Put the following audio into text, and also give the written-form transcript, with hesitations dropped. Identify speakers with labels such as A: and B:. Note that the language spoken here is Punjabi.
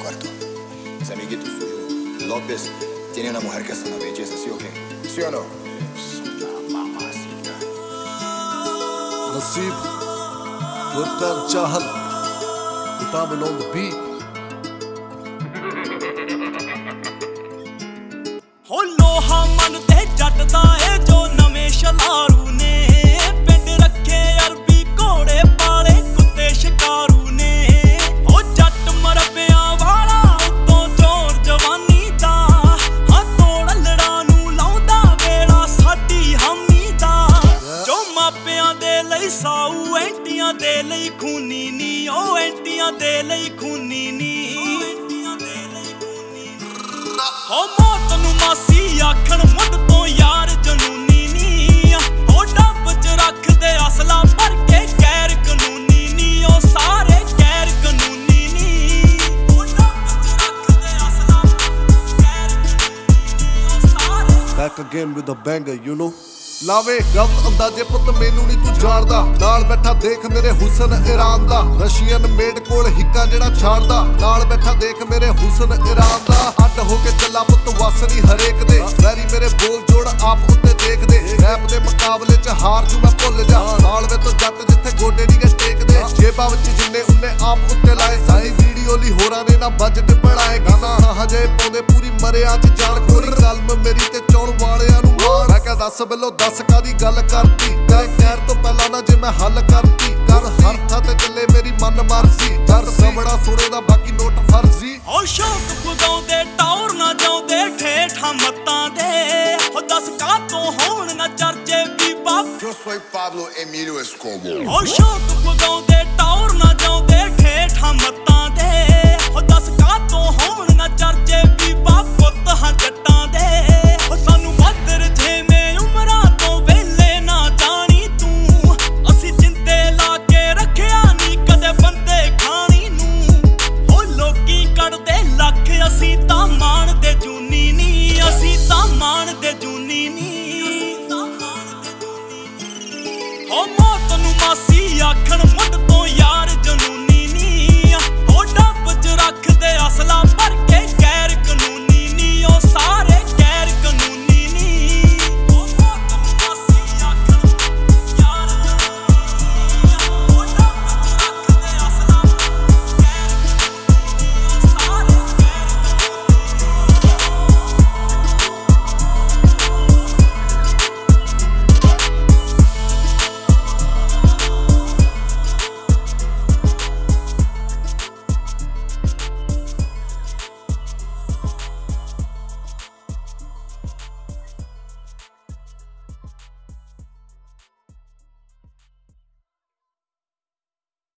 A: muerto. Ese amiguito suyo, López, tiene una mujer que es una belleza, ¿sí o qué? ¿Sí o no? Es una mamacita.
B: Nasib, Gurkan Chahal, Vitamin on the beat.
C: ਹੋ ਲੋਹਾ ਮਨ ਤੇ ਜੱਟ ਦਾ ਏ ਜੋ ਨਵੇਂ ਸ਼ਲਾਰੂ ਨੇ ਪਿੰਡ ਰੱਖੇ ਅਰਬੀ ਘੋੜੇ ਪਾਲੇ ਕੁੱਤੇ ਸ਼ਿਕਾਰੂ ਨੇ ਹੋ ਜੱਟ ਮਰਬਿਆਂ ਵਾਲਾ ਉਤੋਂ ਚੋਰ ਜਵਾਨੀ ਦਾ ਹਾਂ ਤੋੜ ਲੜਾ ਨੂੰ ਲਾਉਂਦਾ ਵੇਲਾ ਸਾਡੀ ਹਾਮੀ ਦਾ ਜੋ ਮਾਪਿਆਂ ਦੇ ਲਈ ਸਾਊ ਐਂਟੀਆਂ ਦੇ ਲਈ ਖੂਨੀ ਨੀ ਉਹ ਐਂਟੀਆਂ ਦੇ ਲਈ ਖੂਨੀ ਨੀ ਹੋ ਮੌਤ ਨੂੰ ਮਾਸੀ ਆਖਣ ਮੁੱਢ ਤੋਂ ਯਾਰ ਜਨੂਨੀ ਨੀ ਹੋ ਡੱਬ ਚ ਰੱਖਦੇ ਅਸਲਾ ਭਰ ਕੇ ਗੈਰ ਕਾਨੂੰਨੀ ਨੀ ਉਹ ਸਾਰੇ ਗੈਰ ਕਾਨੂੰਨੀ ਨੀ ਹੋ ਡੱਬ ਚ ਰੱਖਦੇ ਅਸਲਾ ਗੈਰ ਕਾਨੂੰਨੀ ਨੀ ਉਹ ਸਾਰੇ
B: Back again with a banger, you know. ਲਾਵੇ ਗਲਤ ਅੰਦਾਜ਼ੇ ਪੁੱਤ ਮੈਨੂੰ ਨਹੀਂ ਤੂੰ ਜਾਣਦਾ ਨਾਲ ਬੈਠਾ ਦੇਖ ਮੇਰੇ ਹੁਸਨ ਈਰਾਨ ਦਾ ਰਸ਼ੀਅਨ ਮੇਡ ਕੋਲ ਹਿੱਕਾ ਜਿਹੜਾ ਛਾੜਦਾ ਨਾਲ ਬੈਠਾ ਦੇਖ ਮੇਰੇ ਹੁਸਨ ਈਰਾਨ ਦਾ ਅੱਡ ਹੋ ਕੇ ਚੱਲਾ ਪੁੱਤ ਵਸ ਨਹੀਂ ਹਰੇਕ ਦੇ ਵੈਰੀ ਮੇਰੇ ਬੋਲ ਜੋੜ ਆਪ ਉੱਤੇ ਦੇਖਦੇ ਰੈਪ ਦੇ ਮੁਕਾਬਲੇ ਚ ਹਾਰ ਜੂ ਮੈਂ ਭੁੱਲ ਜਾ ਨਾਲ ਵੇ ਤੋਂ ਜੱਟ ਜਿੱਥੇ ਗੋਡੇ ਨਹੀਂ ਗੇ ਟੇਕਦੇ ਜੇਬਾਂ ਵਿੱਚ ਜਿੰਨੇ ਉਹਨੇ ਆਪ ਉੱਤੇ ਲਾਏ ਸਾਰੀ ਵੀਡੀਓ ਲਈ ਹੋਰਾਂ ਨੇ ਨਾ ਬਜਟ ਬਣਾਏ ਗਾਣਾ ਹਜੇ ਪਾਉਂਦੇ ਪੂਰੀ ਮਰਿਆਂ ਚ ਜਾਣ ਕੋਈ ਕਲਮ ਮੇਰੀ ਤੇ ਚੌਣ ਵਾਲਿਆਂ ਨੂੰ ਮਾਰ ਮੈਂ ਕਿਹਾ ਦੱਸ ਬਿੱਲੋ ਦੱਸ ਕਾਦੀ ਗੱਲ ਕਰਤੀ ਤੇਰੇ ਕਹਿਰ ਤੋਂ ਪਹਿਲਾਂ ਨਾ ਜੇ ਮੈਂ ਹੱਲ ਕਰਤੀ ਕਰ ਹਰ ਥਾਂ ਤੇ ਚੱਲੇ ਮੇਰੀ ਮਨ ਮਰਜ਼ੀ ਕਰ ਸਮੜਾ ਸੁਣੇ ਦਾ ਬਾਕੀ ਨੋਟ ਫਰਜ਼ੀ
C: ਹੋ ਸ਼ੌਕ ਪੁਗਾਉਂਦੇ ਟੌਰ ਨਾ ਜਾਉਂਦੇ ਠੇਠਾਂ ਮੱਤਾਂ ਦੇ ਹੋ ਦੱਸ ਕਾਤੋਂ ਹੋਣ ਨਾ ਚਰਚੇ ਵੀ ਬਾਪ
A: Yo soy Pablo Emilio Escobar.
C: ਹੋ ਸ਼ੌਕ ਪੁਗਾਉਂਦੇ